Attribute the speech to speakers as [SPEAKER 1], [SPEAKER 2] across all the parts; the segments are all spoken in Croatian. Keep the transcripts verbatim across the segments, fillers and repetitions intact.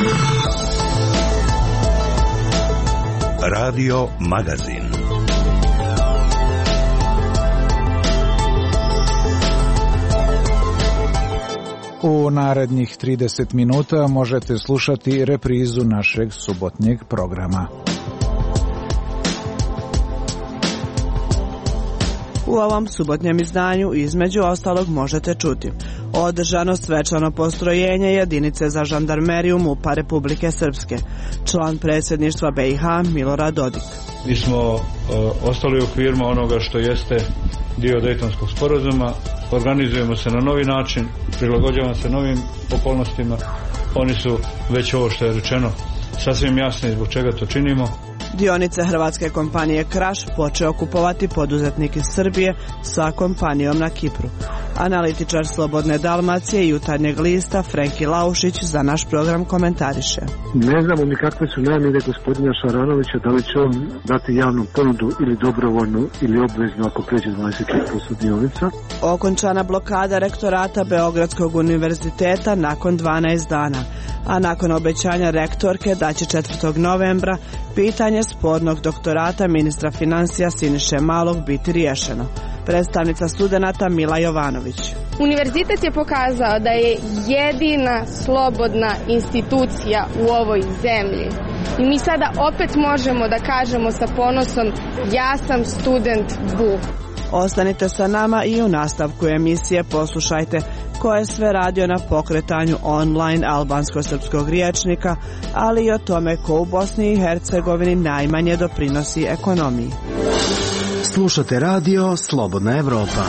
[SPEAKER 1] Radio Magazin.
[SPEAKER 2] U narednih trideset minuta možete slušati reprizu našeg subotnjeg programa.
[SPEAKER 3] U ovom subotnjem izdanju između ostalog možete čuti održano svečano postrojenje jedinice za žandarmeriju MUP-a Republike Srpske, član predsjedništva B i H Milorad Dodik.
[SPEAKER 4] Mi smo uh, ostali u okvirima onoga što jeste dio Dejtonskog sporazuma, organizujemo se na novi način, prilagođavamo se novim okolnostima. Oni su već ovo što je rečeno sasvim jasni zbog čega to činimo.
[SPEAKER 3] Dionice hrvatske kompanije Kraš počeo kupovati poduzetnik iz Srbije sa kompanijom na Kipru. Analitičar Slobodne Dalmacije i Jutarnjeg lista Frenki Laušić za naš program komentariše.
[SPEAKER 5] Ne znamo ni kakve su namjere gospodina Šaranovića, da li će on dati javnu ponudu ili dobrovoljnu ili obveznu ako pređe dvadeset posto dionica.
[SPEAKER 3] Okončana blokada rektorata Beogradskog univerziteta nakon dvanaest dana, a nakon obećanja rektorke da će četvrtog novembra pitanje spornog doktorata ministra financija Siniše Malog biti riješeno. Predstavnica studenata Mila Jovanović.
[SPEAKER 6] Univerzitet je pokazao da je jedina slobodna institucija u ovoj zemlji. I mi sada opet možemo da kažemo sa ponosom: ja sam student B U.
[SPEAKER 3] Ostanite sa nama i u nastavku emisije poslušajte ko je sve radio na pokretanju online albansko-srpskog rječnika, ali i o tome ko u Bosni i Hercegovini najmanje doprinosi ekonomiji.
[SPEAKER 7] Slušate radio Slobodna Evropa.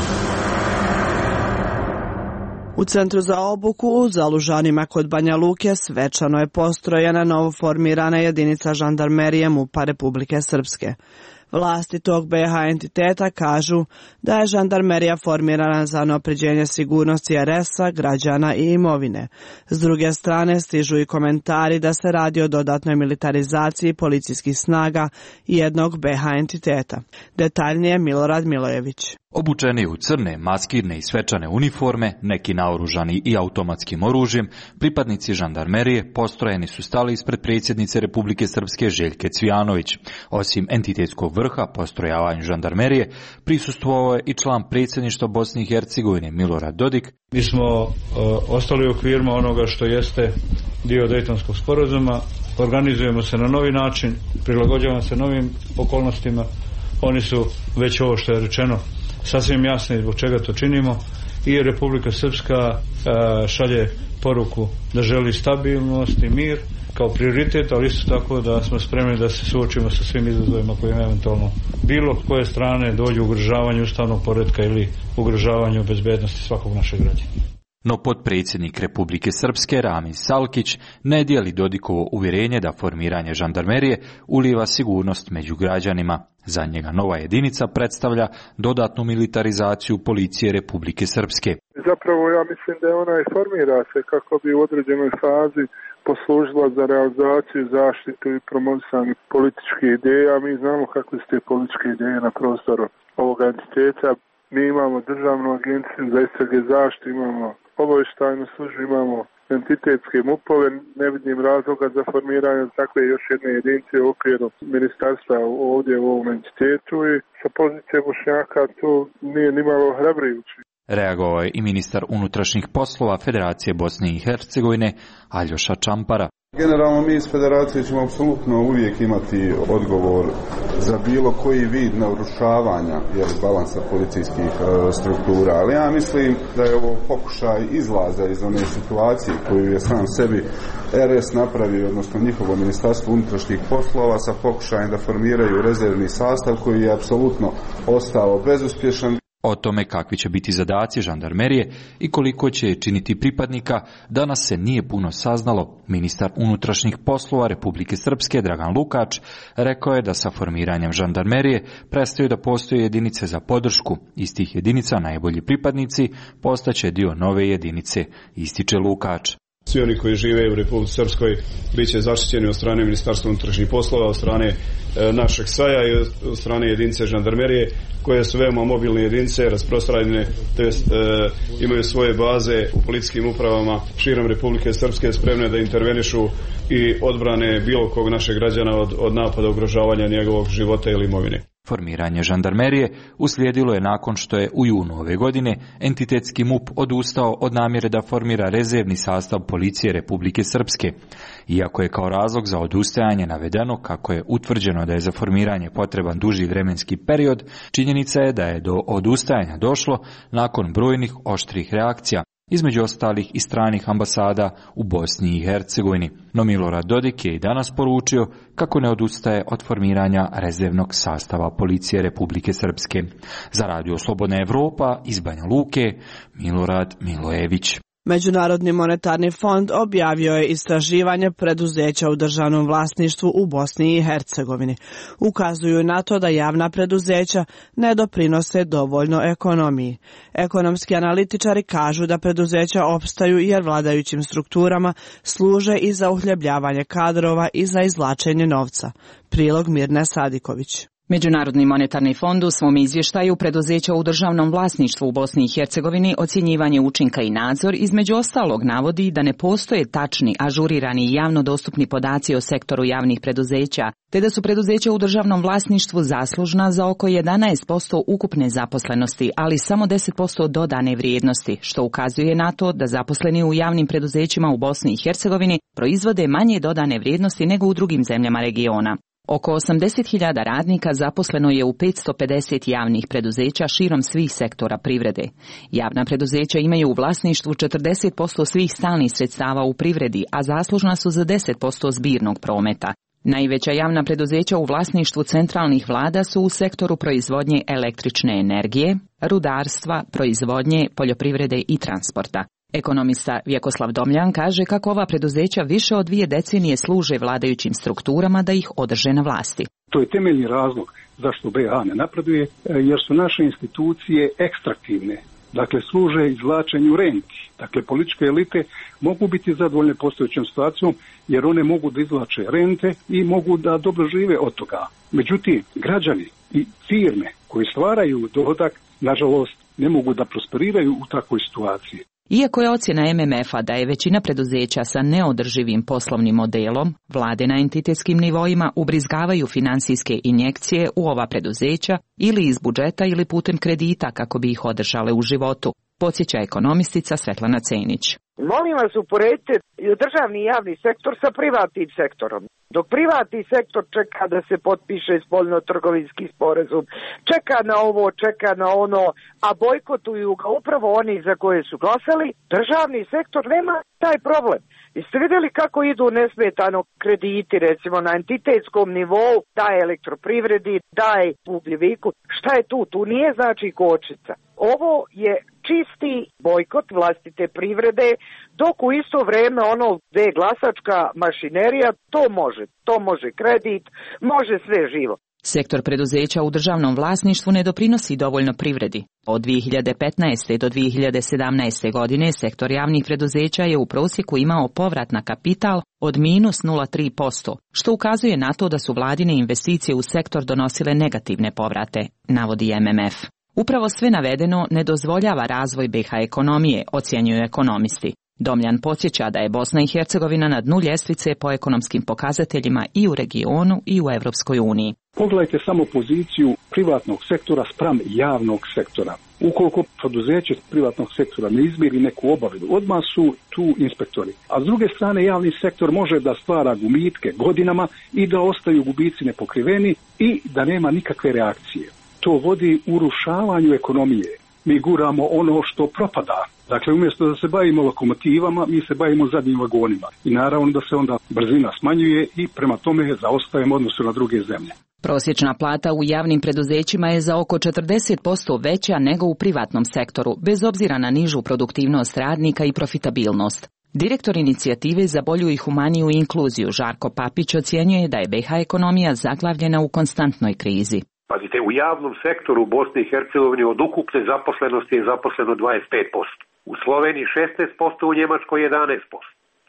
[SPEAKER 3] U Centru za obuku u Zalužanima kod Banja Luke svečano je postrojena novoformirana jedinica žandarmerije MUP-a Republike Srpske. Vlasti tog B i H entiteta kažu da je žandarmerija formirana za unapređenje sigurnosti R S-a, građana i imovine. S druge strane stižu i komentari da se radi o dodatnoj militarizaciji policijskih snaga jednog B i H entiteta. Detaljnije Milorad Milojević.
[SPEAKER 8] Obučeni u crne, maskirne i svečane uniforme, neki naoružani i automatskim oružjem, pripadnici žandarmerije postrojeni su stali ispred predsjednice Republike Srpske Željke Cvijanović. Osim entitetskog vrha postrojavanju žandarmerije, prisustvovao je i član predsjedništva Bosne i Hercegovine Milorad Dodik.
[SPEAKER 4] Mi smo uh, ostali u okvirima onoga što jeste dio Dejtonskog sporazuma, organizujemo se na novi način, prilagođavamo se novim okolnostima. Oni su već ovo što je rečeno sasvim jasni zbog čega to činimo i Republika Srpska uh, šalje poruku da želi stabilnost i mir kao prioritet, ali isto tako da smo spremni da se suočimo sa svim izazovima koji eventualno bilo koje strane dođu ugrožavanju ustavnog poretka ili ugrožavanju bezbednosti svakog našeg građana.
[SPEAKER 8] No potpredsjednik Republike Srpske Ramiz Salkić ne dijeli Dodikovo uvjerenje da formiranje žandarmerije ulijeva sigurnost među građanima. Za njega nova jedinica predstavlja dodatnu militarizaciju policije Republike Srpske.
[SPEAKER 9] Zapravo ja mislim da ona i formira se kako bi u određenoj fazi poslužila za realizaciju, zaštitu i promovisanje političkih ideja. Mi znamo kakve su te političke ideje na prostoru ovoga entiteta. Mi imamo državnu agenciju za istrage zaštitu, imamo obavještajnu službu, imamo entitetske MUP-ove, ne vidim razloga za formiranje takve još jedne jedinice u okviru ministarstva ovdje u ovom entitetu i sa pozicije Bošnjaka to nije nimalo hrabrujuće.
[SPEAKER 8] Reagovao je i ministar unutrašnjih poslova Federacije Bosne i Hercegovine Aljoša Čampara.
[SPEAKER 10] Generalno mi iz Federacije ćemo apsolutno uvijek imati odgovor za bilo koji vid narušavanja jeli, balansa policijskih e, struktura, ali ja mislim da je ovo pokušaj izlaza iz one situacije koju je sam sebi R S napravio, odnosno njihovo ministarstvo unutrašnjih poslova sa pokušajem da formiraju rezervni sastav koji je apsolutno ostao bezuspješan.
[SPEAKER 8] O tome kakvi će biti zadaci žandarmerije i koliko će činiti pripadnika, danas se nije puno saznalo. Ministar unutrašnjih poslova Republike Srpske Dragan Lukač rekao je da sa formiranjem žandarmerije prestaju da postoje jedinice za podršku. Iz tih jedinica najbolji pripadnici postaće dio nove jedinice, ističe Lukač.
[SPEAKER 11] Svi oni koji žive u Republici Srpskoj bit će zaštićeni od strane Ministarstva unutrašnjih poslova, od strane e, našeg S A J-a i od strane jedinice žandarmerije, koje su veoma mobilne jedinice, rasprostranjene, to jest e, imaju svoje baze u policijskim upravama širom Republike Srpske, spremne da intervenišu i odbrane bilo kog našeg građana od, od napada, ugrožavanja njegovog života ili imovine.
[SPEAKER 8] Formiranje žandarmerije uslijedilo je nakon što je u junu ove godine entitetski M U P odustao od namjere da formira rezervni sastav policije Republike Srpske. Iako je kao razlog za odustajanje navedeno kako je utvrđeno da je za formiranje potreban duži vremenski period, činjenica je da je do odustajanja došlo nakon brojnih oštrih reakcija, između ostalih i stranih ambasada u Bosni i Hercegovini. No Milorad Dodik je i danas poručio kako ne odustaje od formiranja rezervnog sastava policije Republike Srpske. Za Radio Slobodna Evropa iz Banja Luke, Milorad Milojević.
[SPEAKER 3] Međunarodni monetarni fond objavio je istraživanje preduzeća u državnom vlasništvu u Bosni i Hercegovini. Ukazuju na to da javna preduzeća ne doprinose dovoljno ekonomiji. Ekonomski analitičari kažu da preduzeća opstaju jer vladajućim strukturama služe i za uhljebljavanje kadrova i za izvlačenje novca. Prilog Mirne Sadiković.
[SPEAKER 12] Međunarodni monetarni fond u svom izvještaju preduzeća u državnom vlasništvu u Bosni i Hercegovini ocjenjivanje učinka i nadzor između ostalog navodi da ne postoje tačni, ažurirani i javno dostupni podaci o sektoru javnih preduzeća, te da su preduzeća u državnom vlasništvu zaslužna za oko jedanaest posto ukupne zaposlenosti, ali samo deset posto dodane vrijednosti, što ukazuje na to da zaposleni u javnim preduzećima u Bosni i Hercegovini proizvode manje dodane vrijednosti nego u drugim zemljama regiona. Oko osamdeset hiljada radnika zaposleno je u petsto pedeset javnih preduzeća širom svih sektora privrede. Javna preduzeća imaju u vlasništvu četrdeset posto svih stalnih sredstava u privredi, a zaslužna su za deset posto zbirnog prometa. Najveća javna preduzeća u vlasništvu centralnih vlada su u sektoru proizvodnje električne energije, rudarstva, proizvodnje, poljoprivrede i transporta. Ekonomista Vjekoslav Domljan kaže kako ova preduzeća više od dvije decenije služe vladajućim strukturama da ih održe na vlasti.
[SPEAKER 13] To je temeljni razlog zašto B iH ne napreduje, jer su naše institucije ekstraktivne. Dakle, služe izvlačenju renti. Dakle, političke elite mogu biti zadovoljne postojećom situacijom jer one mogu da izvlače rente i mogu da dobro žive od toga. Međutim, građani i firme koji stvaraju dohodak, nažalost, ne mogu da prosperiraju u takvoj situaciji.
[SPEAKER 12] Iako je ocjena M M F-a da je većina preduzeća sa neodrživim poslovnim modelom, vlade na entitetskim nivoima ubrizgavaju financijske injekcije u ova preduzeća ili iz budžeta ili putem kredita kako bi ih održale u životu, podsjeća ekonomistica Svetlana Cenić.
[SPEAKER 14] Molim vas, uporedite državni i javni sektor sa privatnim sektorom. Dok privatni sektor čeka da se potpiše spoljno-trgovinski sporazum, čeka na ovo, čeka na ono, a bojkotuju ga upravo oni za koje su glasali, državni sektor nema taj problem. Jeste vidjeli kako idu nesmetano krediti, recimo na entitetskom nivou, daje elektroprivredi, daje ugljiviku. Šta je tu? Tu nije znači kočnica. Ovo je čisti bojkot vlastite privrede, dok u isto vrijeme ono gdje je glasačka mašinerija, to može. To može kredit, može sve živo.
[SPEAKER 12] Sektor preduzeća u državnom vlasništvu ne doprinosi dovoljno privredi. Od dvije hiljade petnaeste. do dvije hiljade sedamnaeste. godine sektor javnih preduzeća je u prosjeku imao povrat na kapital od minus nula zarez tri posto, što ukazuje na to da su vladine investicije u sektor donosile negativne povrate, navodi M M F. Upravo sve navedeno ne dozvoljava razvoj B iH ekonomije, ocjenjuju ekonomisti. Domljan podsjeća da je Bosna i Hercegovina na dnu ljestvice po ekonomskim pokazateljima i u regionu i u Evropskoj uniji.
[SPEAKER 13] Pogledajte samo poziciju privatnog sektora spram javnog sektora. Ukoliko preduzeće privatnog sektora ne izmiri neku obavezu, odmah su tu inspektori. A s druge strane javni sektor može da stvara gumitke godinama i da ostaju gubici nepokriveni i da nema nikakve reakcije. To vodi urušavanju ekonomije. Mi guramo ono što propada. Dakle, umjesto da se bavimo lokomotivama, mi se bavimo zadnjim vagonima. I naravno da se onda brzina smanjuje i prema tome zaostajemo odnosu na druge zemlje.
[SPEAKER 12] Prosječna plata u javnim preduzećima je za oko četrdeset posto veća nego u privatnom sektoru, bez obzira na nižu produktivnost radnika i profitabilnost. Direktor inicijative za bolju i humaniju inkluziju Žarko Papić ocjenjuje da je B iH ekonomija zaglavljena u konstantnoj krizi.
[SPEAKER 15] Pazite, u javnom sektoru u Bosni i Hercegovini od ukupne zaposlenosti je zaposleno dvadeset pet posto. U Sloveniji šesnaest posto, u Njemačkoj jedanaest posto.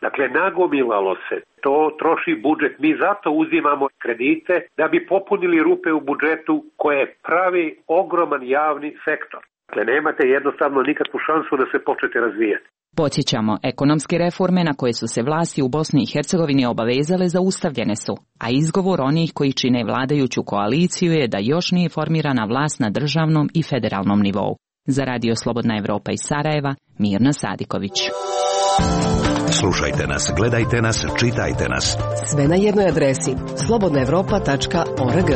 [SPEAKER 15] Dakle, nagomilalo se. To troši budžet. Mi zato uzimamo kredite da bi popunili rupe u budžetu koje pravi ogroman javni sektor. Dakle, nemate jednostavno nikakvu šansu da se počnete razvijati.
[SPEAKER 12] Podsjećamo, ekonomske reforme na koje su se vlasti u Bosni i Hercegovini obavezale zaustavljene su, a izgovor onih koji čine vladajuću koaliciju je da još nije formirana vlast na državnom i federalnom nivou. Za Radio Slobodna Evropa iz Sarajeva, Mirna Sadiković.
[SPEAKER 1] Slušajte nas, gledajte nas, čitajte nas.
[SPEAKER 16] Sve na jednoj adresi slobodna evropa tačka org.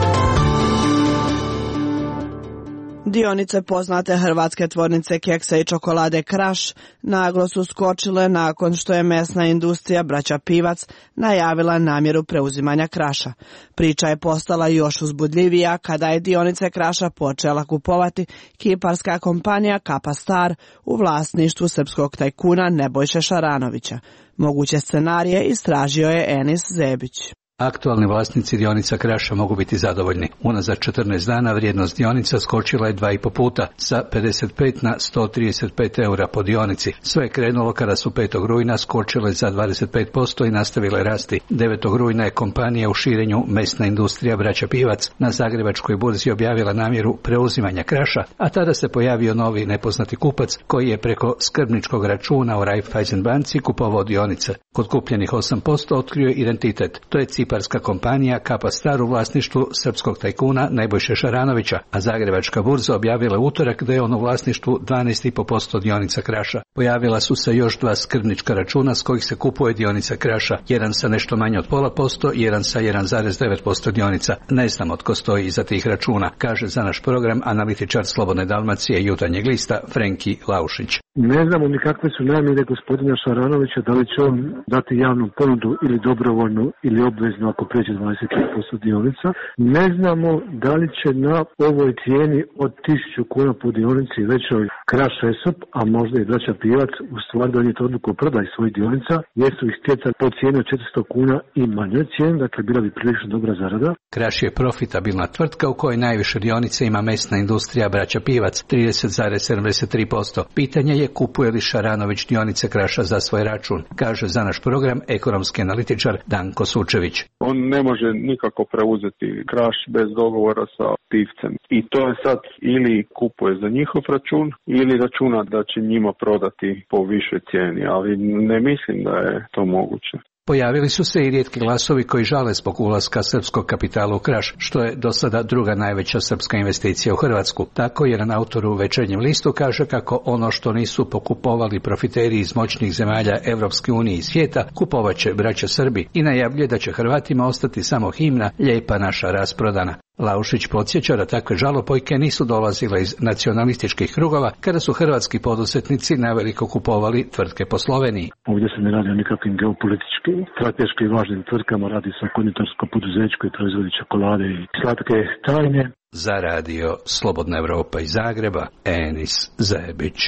[SPEAKER 3] Dionice poznate hrvatske tvornice keksa i čokolade Kraš naglo su skočile nakon što je mesna industrija braća Pivac najavila namjeru preuzimanja Kraša. Priča je postala još uzbudljivija kada je dionice Kraša počela kupovati kiparska kompanija Kapa Star u vlasništvu srpskog tajkuna Nebojše Šaranovića. Moguće scenarije istražio je Enis Zebić.
[SPEAKER 17] Aktualni vlasnici dionica Kraša mogu biti zadovoljni. Unazad četrnaest dana vrijednost dionica skočila je dva i po puta, sa pedeset pet na sto trideset pet eura po dionici. Sve je krenulo kada su petog rujna skočile za dvadeset pet posto i nastavile rasti. devetog rujna je kompanija u širenju mesna industrija braća Pivac na Zagrebačkoj burzi objavila namjeru preuzimanja Kraša, a tada se pojavio novi nepoznati kupac koji je preko skrbničkog računa u Raiffeisen banci kupovao dionice. Kod kupljenih osam posto otkrio je identitet. To je kiparska kompanija Kapa Star u vlasništvu srpskog tajkuna Nebojše Šaranovića, a Zagrebačka burza objavila utorak da je on u vlasništvu dvanaest i po posto dionica Kraša. Pojavila su se još dva skrbnička računa s kojih se kupuje dionica Kraša, jedan sa nešto manje od pola posto, jedan sa jedan zarez devet posto dionica. Ne znamo tko stoji iza tih računa, kaže za naš program analitičar Slobodne Dalmacije i Jutarnjeg lista Frenki Laušić.
[SPEAKER 5] Ne znamo ni kakve su namjere gospodina Šaranovića, da li će on dati javnu ponudu ili dobrovoljnu ili obveznu ako pređe dvadeset posto dionica. Ne znamo da li će na ovoj cijeni od tisuću kuna po dionici većoj Kraš Esop, a možda i braća Pivac, u stvari donijeti odluku o prodaji svojih dionica, jer su ih stjecali po cijeni od četiristo kuna i manjoj cijeni, dakle bila bi prilično dobra zarada.
[SPEAKER 17] Kraš je profitabilna tvrtka u kojoj najviše dionice ima mesna industrija braća Pivac, trideset zarez sedamdeset tri posto. Pitanje je kupuje li Šaranović dionice Kraša za svoj račun, kaže za naš program ekonomski analitičar Danko Sučević.
[SPEAKER 18] On ne može nikako preuzeti Kraš bez dogovora sa Pivcem. I to je sad ili kupuje za njihov račun ili računa da će njima prodati po višoj cijeni, ali ne mislim da je to moguće.
[SPEAKER 17] Pojavili su se i rijetki glasovi koji žale zbog ulaska srpskog kapitala u Kraš, što je do sada druga najveća srpska investicija u Hrvatsku. Tako jedan autor u Večernjem listu kaže kako ono što nisu pokupovali profiteri iz moćnih zemalja Evropske unije i svijeta, kupovat će braća Srbi i najavljuje da će Hrvatima ostati samo himna Lijepa naša rasprodana. Laušić podsjeća da takve žalopojke nisu dolazile iz nacionalističkih krugova kada su hrvatski poduzetnici naveliko kupovali tvrtke po Sloveniji.
[SPEAKER 5] Ovdje se ne radi o nikakvim geopolitičkim, strateški važnim tvrtkama, radi se o konditorsko poduzeću koje proizvodi čokolade i slatke tajne.
[SPEAKER 17] Za Radio Slobodna Evropa iz Zagreba, Enis Zebić.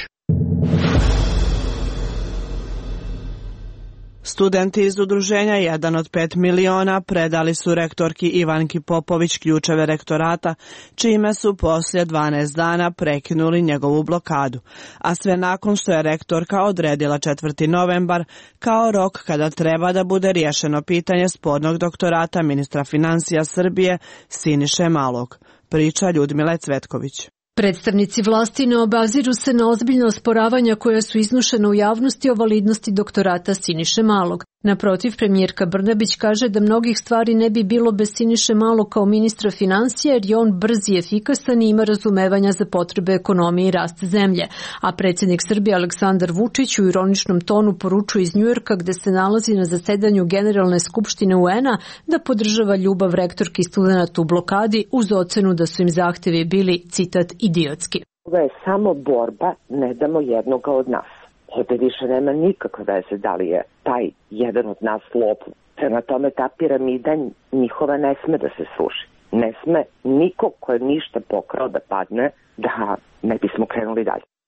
[SPEAKER 3] Studenti iz udruženja jedan od pet miliona predali su rektorki Ivanki Popović ključeve rektorata, čime su poslije dvanaest dana prekinuli njegovu blokadu, a sve nakon što je rektorka odredila četvrti novembar kao rok kada treba da bude riješeno pitanje spornog doktorata ministra financija Srbije Siniše Malog. Priča Ljudmila Cvetković.
[SPEAKER 19] Predstavnici vlasti ne obaziru se na ozbiljna osporavanja koja su iznošena u javnosti o validnosti doktorata Siniše Malog. Naprotiv, premijerka Brnabić kaže da mnogih stvari ne bi bilo bez Siniše Malog kao ministra financija, jer je on brz i efikasan i ima razumevanja za potrebe ekonomije i rast zemlje. A predsjednik Srbije Aleksandar Vučić u ironičnom tonu poručuje iz Njujorka, gde se nalazi na zasedanju Generalne skupštine U N-a, da podržava ljubav rektorki studenata u blokadi uz ocenu da su im zahtevi bili, citat, idiotski.
[SPEAKER 20] Ovo je samo borba, ne damo jednoga od nas. Ovdje više nema nikakve veze da li je taj jedan od nas lopov. Prema tome ta piramida njihova ne sme da se sruši. Ne sme niko ko je ništa pokrao da padne, da ne bismo krenuli dalje.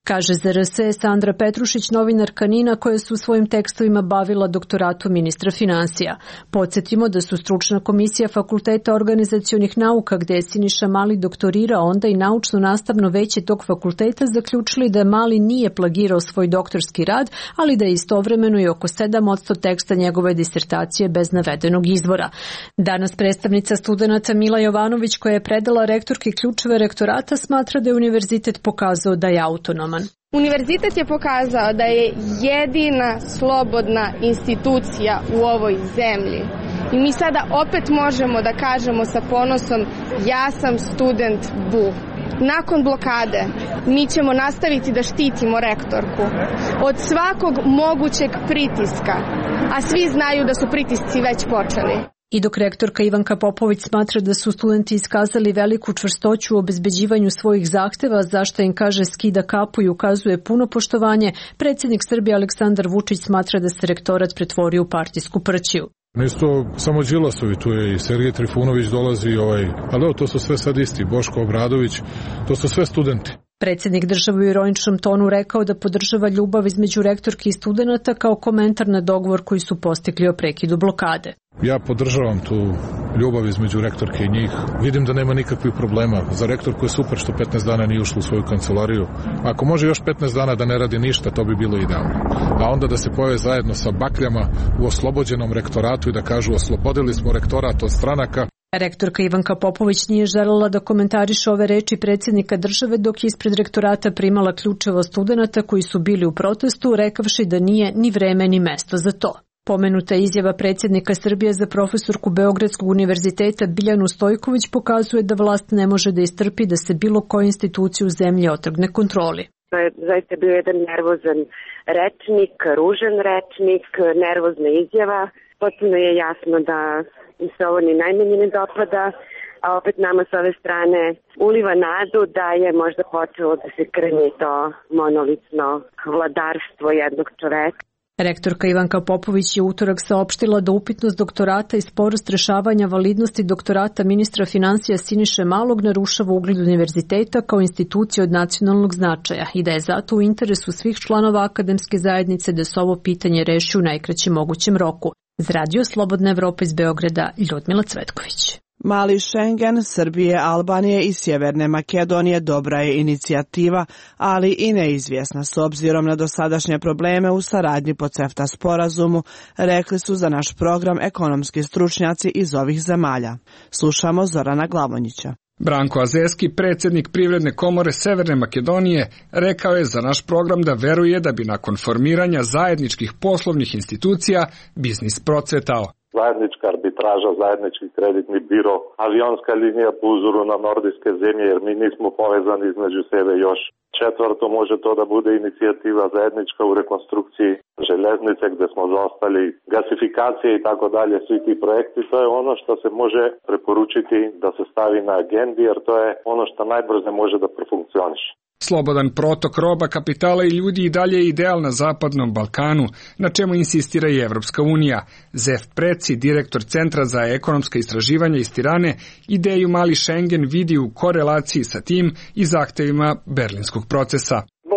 [SPEAKER 19] Kaže za R S Sandra Petrušić, novinarka NIN-a koja se u svojim tekstovima bavila doktoratu ministra finansija. Podsjetimo da su stručna komisija Fakulteta organizacionih nauka gde je Siniša Mali doktorirao, onda i naučno-nastavno veće tog fakulteta zaključili da Mali nije plagirao svoj doktorski rad, ali da je istovremeno i oko sedam posto teksta njegove disertacije bez navedenog izvora. Danas predstavnica studenata Mila Jovanović, koja je predala rektorki ključeve rektorata, smatra da je univerzitet pokazao da je autonoman.
[SPEAKER 6] Univerzitet je pokazao da je jedina slobodna institucija u ovoj zemlji. I mi sada opet možemo da kažemo sa ponosom: ja sam student B U. Nakon blokade mi ćemo nastaviti da štitimo rektorku od svakog mogućeg pritiska, a svi znaju da su pritisci već počeli.
[SPEAKER 19] I dok rektorka Ivanka Popović smatra da su studenti iskazali veliku čvrstoću u obezbeđivanju svojih zahteva, zašto im kaže skida kapu i ukazuje puno poštovanje, predsjednik Srbije Aleksandar Vučić smatra da se rektorat pretvorio u partijsku prćiju.
[SPEAKER 21] Nisu to samo Đilasovi, tu je i Sergej Trifunović dolazi, ovaj, ali to su sve sad isti, Boško Obradović, to su sve studenti.
[SPEAKER 19] Predsjednik države u ironičnom tonu rekao da podržava ljubav između rektorki i studenata kao komentar na dogovor koji su postigli o prekidu blokade.
[SPEAKER 21] Ja podržavam tu ljubav između rektorke i njih. Vidim da nema nikakvih problema. Za rektorku je super što petnaest dana nije ušla u svoju kancelariju. Ako može još petnaest dana da ne radi ništa, to bi bilo idealno. A onda da se pojave zajedno sa bakljama u oslobođenom rektoratu i da kažu: oslobodili smo rektorat od stranaka.
[SPEAKER 19] Rektorka Ivanka Popović nije želela da komentariše ove reči predsjednika države dok je ispred rektorata primala ključeva studenata koji su bili u protestu, rekavši da nije ni vreme ni mesto za to. Pomenuta izjava predsjednika Srbije za profesorku Beogradskog univerziteta Biljanu Stojković pokazuje da vlast ne može da istrpi da se bilo koja institucija u zemlji otrgne kontroli.
[SPEAKER 22] To je zaista bio jedan nervozan rečnik, ružan rečnik, nervozna izjava. Potpuno je jasno da se ovo ni najmanje ne dopada, a opet nama s ove strane uliva nadu da je možda počelo da se krnji to monolitno vladarstvo jednog čoveka.
[SPEAKER 19] Rektorka Ivanka Popović je utorak saopštila da upitnost doktorata i sporost rešavanja validnosti doktorata ministra finansija Siniše Malog narušava ugled univerziteta kao institucije od nacionalnog značaja i da je zato u interesu svih članova akademske zajednice da se ovo pitanje reši u najkraćem mogućem roku. Za Radio Slobodna Evropa iz Beograda, Ljudmila Cvetković.
[SPEAKER 3] Mali Schengen, Srbije, Albanije i Sjeverne Makedonije dobra je inicijativa, ali i neizvjesna s obzirom na dosadašnje probleme u saradnji po CEFTA sporazumu, rekli su za naš program ekonomski stručnjaci iz ovih zemalja. Slušamo Zorana Glavonjića.
[SPEAKER 23] Branko Azeski, predsjednik Privredne komore Severne Makedonije, rekao je za naš program da veruje da bi nakon formiranja zajedničkih poslovnih institucija biznis procvetao.
[SPEAKER 24] Zajednička arbitraža, zajednički kreditni biro, avionska linija po uzoru na nordijske zemlje, jer mi nismo povezani između sebe još. Četvrto, može to da bude inicijativa zajednička u rekonstrukciji železnice gdje smo zaostali, gasifikacije i tako dalje, svi ti projekti. To je ono što se može preporučiti da se stavi na agendi, jer to je ono što najbrže može da profunkcioniše.
[SPEAKER 23] Slobodan protok roba, kapitala i ljudi i dalje je ideal na Zapadnom Balkanu, na čemu insistira i Evropska unija. Zef Preci, direktor Centra za ekonomska istraživanja iz Tirane, ideju Mali Schengen vidi u korelaciji sa tim i zahtevima berlinskog procesa.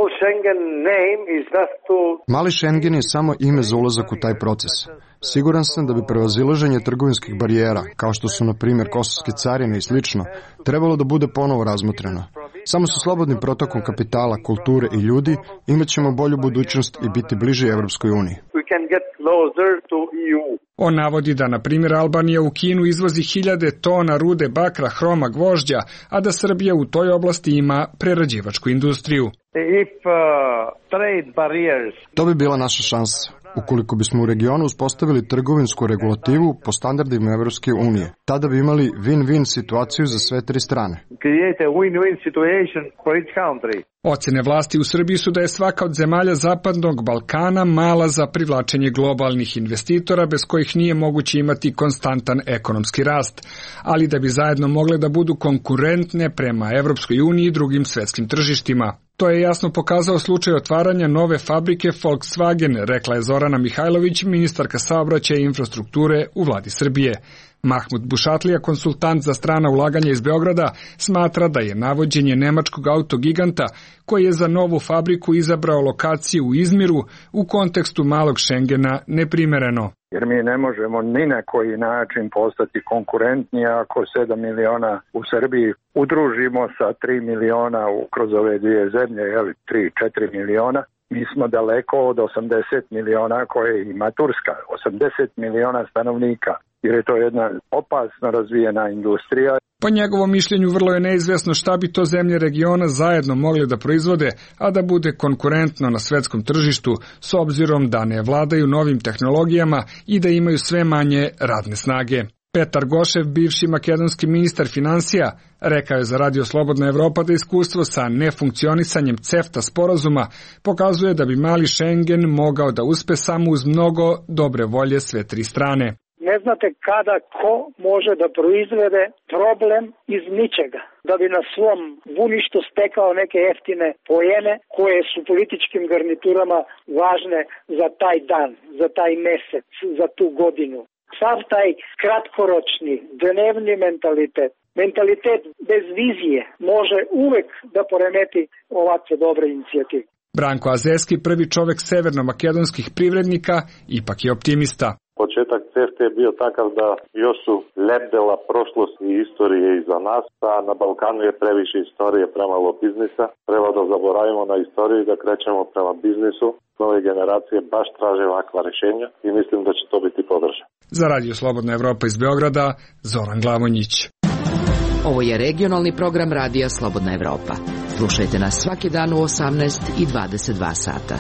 [SPEAKER 25] Mali Schengen je samo ime za ulazak u taj proces. Siguran sam da bi prevazilaženje trgovinskih barijera, kao što su na primjer kosovske carine i slično, trebalo da bude ponovo razmotreno. Samo sa slobodnim protokom kapitala, kulture i ljudi imat ćemo bolju budućnost i biti bliži Evropskoj uniji.
[SPEAKER 23] On navodi da, na primjer, Albanija u Kinu izvozi hiljade tona rude bakra, hroma, gvožđa, a da Srbija u toj oblasti ima prerađivačku industriju.
[SPEAKER 25] To bi bila naša šansa. Ukoliko bismo u regionu uspostavili trgovinsku regulativu po standardima Evropske unije, tada bi imali win-win situaciju za sve tri strane.
[SPEAKER 23] Ocjene vlasti u Srbiji su da je svaka od zemalja Zapadnog Balkana mala za privlačenje globalnih investitora bez kojih nije moguće imati konstantan ekonomski rast, ali da bi zajedno mogle da budu konkurentne prema Evropskoj uniji i drugim svetskim tržištima. To je jasno pokazao slučaj otvaranja nove fabrike Volkswagen, rekla je Zorana Mihajlović, ministarka saobraćaja i infrastrukture u vladi Srbije. Mahmud Bušatlija, konsultant za strana ulaganja iz Beograda, smatra da je navođenje nemačkog autogiganta, koji je za novu fabriku izabrao lokaciju u Izmiru, u kontekstu malog Šengena neprimereno.
[SPEAKER 2] Jer mi ne možemo ni na koji način postati konkurentni ako sedam miliona u Srbiji udružimo sa tri miliona kroz ove dvije zemlje, jel, tri do četiri miliona. Mi smo daleko od osamdeset miliona koje ima Turska, osamdeset miliona stanovnika, jer je to jedna opasno razvijena industrija.
[SPEAKER 23] Po njegovom mišljenju vrlo je neizvjesno šta bi to zemlje regiona zajedno mogle da proizvode, a da bude konkurentno na svetskom tržištu, s obzirom da ne vladaju novim tehnologijama i da imaju sve manje radne snage. Petar Gošev, bivši makedonski ministar finansija, rekao je za Radio Slobodna Evropa da iskustvo sa nefunkcionisanjem CEFTA sporazuma pokazuje da bi mali Schengen mogao da uspe samo uz mnogo dobre volje sve tri strane.
[SPEAKER 4] Ne znate kada ko može da proizvede problem iz ničega, da bi na svom buništu stekao neke jeftine poene koje su političkim garniturama važne za taj dan, za taj mesec, za tu godinu. Sav taj kratkoročni, dnevni mentalitet, mentalitet bez vizije može uvek da poremeti ovakve dobre inicijative.
[SPEAKER 23] Branko Azeski, prvi čovek severno-makedonskih privrednika, ipak je optimista.
[SPEAKER 24] Početak CEFTA je bio takav da još su lebdela prošlost i istorije iza nas, a na Balkanu je previše istorije, premalo biznisa. Treba da zaboravimo na istoriju i da krećemo prema biznisu. Nove generacije baš traže ovakva rješenja i mislim da će to biti podržano.
[SPEAKER 23] Za Radio Slobodna Evropa iz Beograda, Zoran Glavonjić.
[SPEAKER 16] Ovo je regionalni program Radija Slobodna Evropa. Slušajte nas svaki dan u osamnaest i dvadeset dva sata.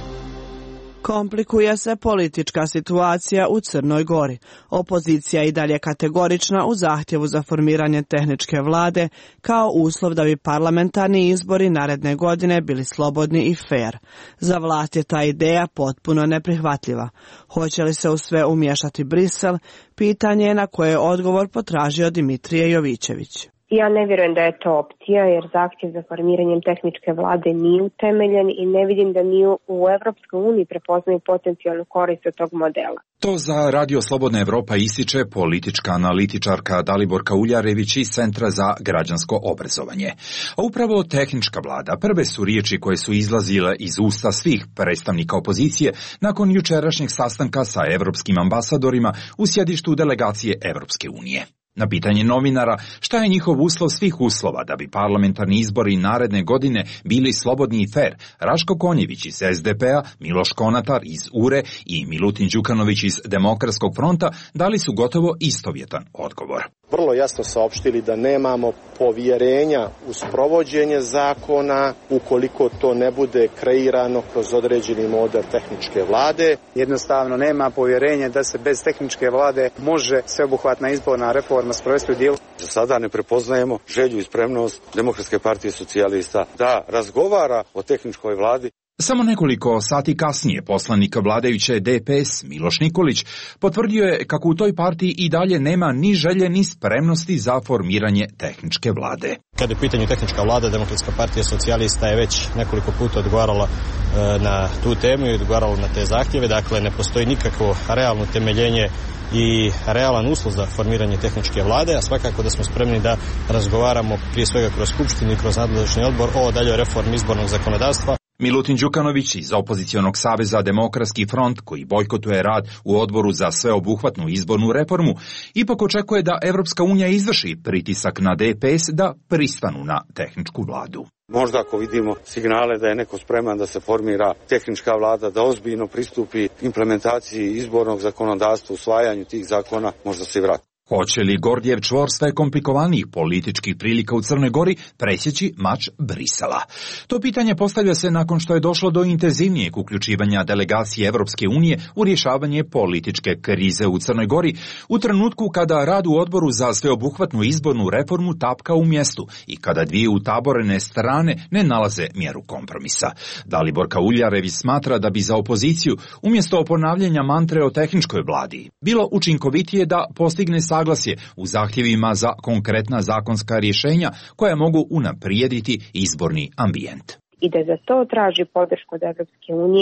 [SPEAKER 3] Komplikuje se politička situacija u Crnoj Gori. Opozicija je i dalje kategorična u zahtjevu za formiranje tehničke vlade kao uslov da bi parlamentarni izbori naredne godine bili slobodni i fer. Za vlast je ta ideja potpuno neprihvatljiva. Hoće li se u sve umiješati Brisel? Pitanje je na koje je odgovor potražio Dimitrije Jovićević.
[SPEAKER 7] Ja ne vjerujem da je to opcija, jer zahtjev za formiranjem tehničke vlade nije utemeljen i ne vidim da ni u Evropskoj uniji prepoznaju potencijalnu korist od tog modela.
[SPEAKER 9] To za Radio Slobodna Evropa ističe politička analitičarka Daliborka Uljarević iz Centra za građansko obrazovanje. A upravo tehnička vlada prve su riječi koje su izlazile iz usta svih predstavnika opozicije nakon jučerašnjeg sastanka sa evropskim ambasadorima u sjedištu delegacije Evropske unije. Na pitanje novinara šta je njihov uslov svih uslova da bi parlamentarni izbori naredne godine bili slobodni i fer, Raško Konjević iz es de pe-a, Miloš Konatar iz U R E i Milutin Đukanović iz Demokratskog fronta dali su gotovo istovjetan odgovor.
[SPEAKER 10] Vrlo jasno saopštili da nemamo povjerenja u sprovođenje zakona ukoliko to ne bude kreirano kroz određeni model tehničke vlade.
[SPEAKER 26] Jednostavno nema povjerenja da se bez tehničke vlade može sveobuhvatna izborna reforma sprovesti u djelo.
[SPEAKER 27] Za sada ne prepoznajemo želju i spremnost Demokratske partije socijalista da razgovara o tehničkoj vladi.
[SPEAKER 9] Samo nekoliko sati kasnije poslanik vladajuće de pe es Miloš Nikolić potvrdio je kako u toj partiji i dalje nema ni želje ni spremnosti za formiranje tehničke vlade.
[SPEAKER 28] Kada je u pitanju tehnička vlada, Demokratska partija socijalista je već nekoliko puta odgovarala e, na tu temu i odgovarala na te zahtjeve, dakle ne postoji nikakvo realno temeljenje i realan uslov za formiranje tehničke vlade, a svakako da smo spremni da razgovaramo prije svega kroz skupštinu i kroz nadležni odbor o daljoj reformi izbornog zakonodavstva.
[SPEAKER 9] Milutin Đukanović iz opozicionog saveza Demokratski front, koji bojkotuje rad u odboru za sveobuhvatnu izbornu reformu, ipak očekuje da Evropska unija izvrši pritisak na de pe es da pristanu na tehničku vladu.
[SPEAKER 27] Možda ako vidimo signale da je neko spreman da se formira tehnička vlada, da ozbiljno pristupi implementaciji izbornog zakonodavstva, usvajanju tih zakona, možda se i vrati.
[SPEAKER 9] Hoće li Gordijev čvor sve komplikovanijih političkih prilika u Crnoj Gori presjeći mač Brisela? To pitanje postavlja se nakon što je došlo do intenzivnijeg uključivanja delegacije Evropske unije u rješavanje političke krize u Crnoj Gori u trenutku kada rad u odboru za sveobuhvatnu izbornu reformu tapka u mjestu i kada dvije utaborene strane ne nalaze mjeru kompromisa. Daliborka Uljarević smatra da bi za opoziciju umjesto ponavljanja mantre o tehničkoj vladi bilo učinkovitije da postigne saglasje u zahtjevima za konkretna zakonska rješenja koja mogu unaprijediti izborni ambijent.
[SPEAKER 7] I da za to traži podršku od Evropske unije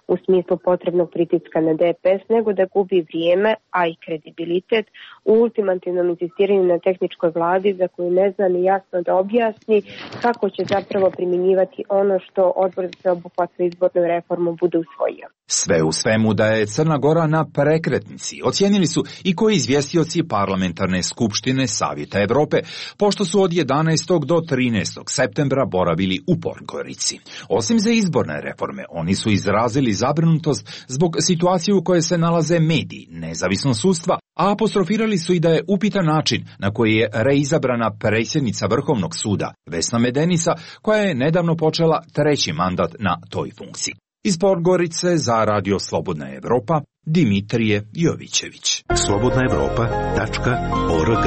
[SPEAKER 7] u smislu potrebnog pritiska na D P S, nego da gubi vrijeme, a i kredibilitet u ultimativnom insistiranju na tehničkoj vladi za koju ne zna ni jasno da objasni kako će zapravo primjenjivati ono što Odbor za sveobuhvatnu izbornu reformu bude usvojio.
[SPEAKER 9] Sve u svemu da je Crna Gora na prekretnici ocijenili su i koji izvjestioci Parlamentarne skupštine Savjeta Evrope, pošto su od jedanaestog do trinaestog septembra boravili u Podgorici. Osim za izborne reforme, oni su izrazili zabrinutost zbog situacije u kojoj se nalaze mediji, nezavisno sudstva, a apostrofirali su i da je upitan način na koji je reizabrana predsjednica Vrhovnog suda Vesna Medenica, koja je nedavno počela treći mandat na toj funkciji. Iz Podgorice za Radio Slobodna Evropa, Dimitrije Jovićević.
[SPEAKER 1] slobodna evropa tačka org.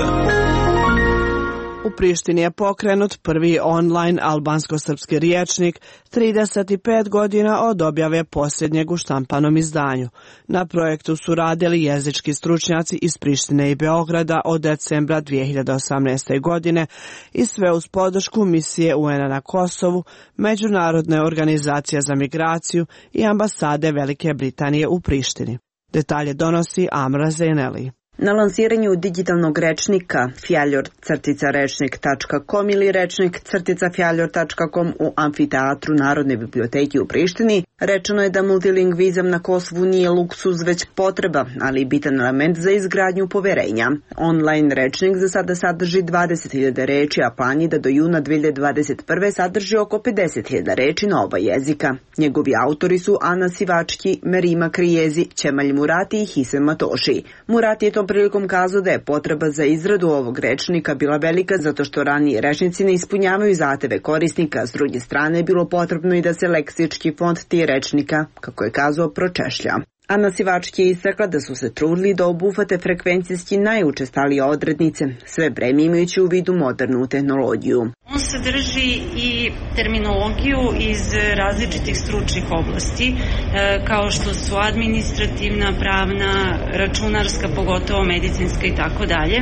[SPEAKER 3] U Prištini je pokrenut prvi online albansko-srpski rječnik trideset pet godina od objave posljednjeg u štampanom izdanju. Na projektu su radili jezički stručnjaci iz Prištine i Beograda od decembra dvije hiljade osamnaeste. godine i sve uz podršku misije U N-a na Kosovu, Međunarodne organizacije za migraciju i ambasade Velike Britanije u Prištini. Detalje donosi Amra Zeneli.
[SPEAKER 8] Na lansiranju digitalnog rečnika fjaljor crtica rečnik tačka com ili rečnik crtica fjaljor tačka com u amfiteatru Narodne biblioteke u Prištini rečeno je da multilingvizam na Kosovu nije luksuz već potreba, ali i bitan element za izgradnju poverenja. Online rečnik za sada sadrži dvadeset hiljada reči, a plan je da do juna dvije hiljade dvadeset prve. sadrži oko pedeset hiljada reči na oba jezika. Njegovi autori su Ana Sivački, Merima Krijezi, Čemalj Murati i Hisem Matoši. Murati je tom prilikom kazao da je potreba za izradu ovog rečnika bila velika zato što raniji rečnici ne ispunjavaju zahteve korisnika, s druge strane je bilo potrebno i da se leksički font tih rečnika, kako je kazao, pročešlja. Ana Sivački je istakla da su se trudili da obuhvate frekvencijski najučestalije odrednice, sve vreme imajući u vidu modernu tehnologiju.
[SPEAKER 11] On sadrži i terminologiju iz različitih stručnih oblasti, kao što su administrativna, pravna, računarska, pogotovo medicinska i tako dalje,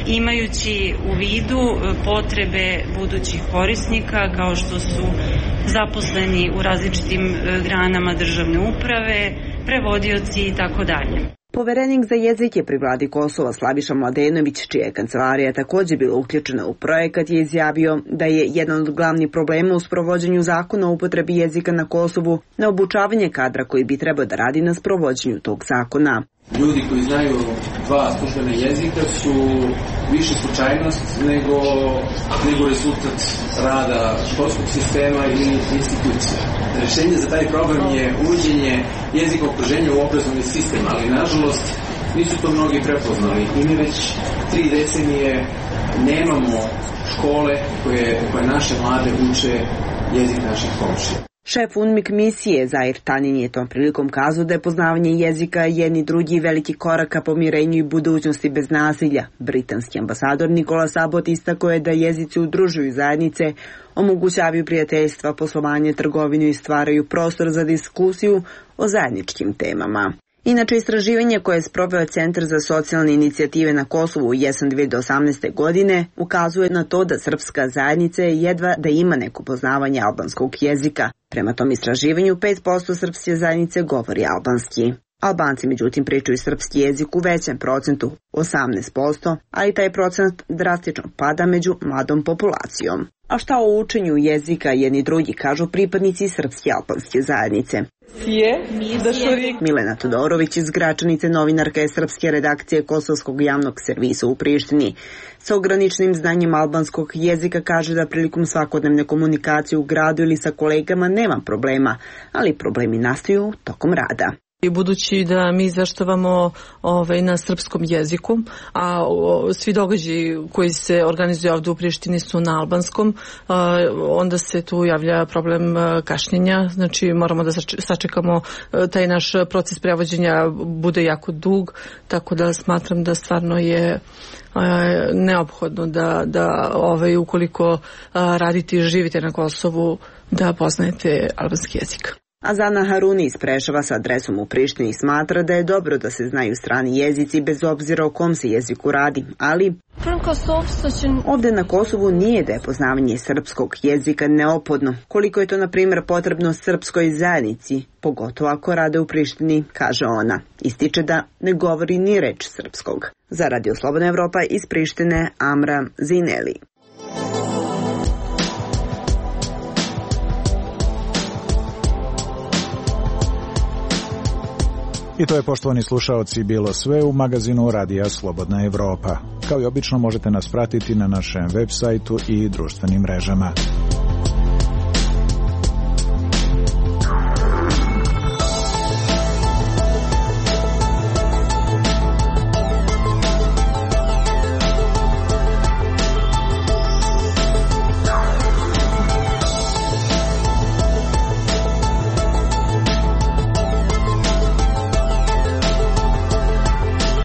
[SPEAKER 11] imajući u vidu potrebe budućih korisnika, kao što su zaposleni u različitim granama državne uprave, prevodioci i tako dalje.
[SPEAKER 8] Poverenik za jezike pri vladi Kosova Slaviša Mladenović, čija je kancelarija također bila uključena u projekat, je izjavio da je jedan od glavnih problema u sprovođenju zakona o upotrebi jezika na Kosovu neobučavanje kadra koji bi trebao da radi na sprovođenju tog zakona.
[SPEAKER 12] Ljudi koji znaju dva službena jezika su više slučajnost nego, nego rezultat rada školskog sistema i institucija. Rešenje za taj problem je uvođenje jezika okruženja u obrazovni sistem, ali nažalost nisu to mnogi prepoznali i mi već tri decenije nemamo škole koje, koje naše mlade uče jezik naših komšija.
[SPEAKER 8] Šef UNMIK misije Zair Tanin je tom prilikom kazao da je poznavanje jezika jedni drugi veliki korak ka pomirenju i budućnosti bez nasilja. Britanski ambasador Nikola Sabot istakao je da jezici udružuju zajednice, omogućavaju prijateljstva, poslovanje, trgovinu i stvaraju prostor za diskusiju o zajedničkim temama. Inače, istraživanje koje je sproveo Centar za socijalne inicijative na Kosovu u jesen dvije hiljade osamnaeste. godine ukazuje na to da srpska zajednica je jedva da ima neko poznavanje albanskog jezika. Prema tom istraživanju pet posto srpske zajednice govori albanski. Albanci međutim pričaju srpski jezik u većem procentu, osamnaest posto, ali taj procent drastično pada među mladom populacijom. A šta o učenju jezika jedni drugi kažu pripadnici srpske albanske zajednice? Milena Todorović iz Gračanice, novinarka je srpske redakcije Kosovskog javnog servisa u Prištini. Sa ograničenim znanjem albanskog jezika kaže da prilikom svakodnevne komunikacije u gradu ili sa kolegama nema problema, ali problemi nastaju tokom rada.
[SPEAKER 13] I budući da mi izveštavamo ovaj, na srpskom jeziku, a o, svi događaji koji se organizuju ovdje u Prištini su na albanskom, a, onda se tu javlja problem a, kašnjenja, znači moramo da sačekamo a, taj naš proces prevođenja bude jako dug, tako da smatram da stvarno je a, neophodno da, da ovaj, ukoliko a, radite i živite na Kosovu, da poznajete albanski jezik.
[SPEAKER 8] Azana Haruni iz Preševa sa adresom u Prištini smatra da je dobro da se znaju strani jezici bez obzira o kom se jeziku radi, ali Ovde na Kosovu nije da je poznavanje srpskog jezika neophodno, koliko je to, na primjer, potrebno srpskoj zajednici, pogotovo ako rade u Prištini, kaže ona. Ističe da ne govori ni reč srpskog. Za Radio Slobodna Evropa iz Prištine, Amra Zineli.
[SPEAKER 5] I to je, poštovani slušaoci, bilo sve u magazinu Radija Slobodna Evropa. Kao i obično možete nas pratiti na našem web sajtu i društvenim mrežama.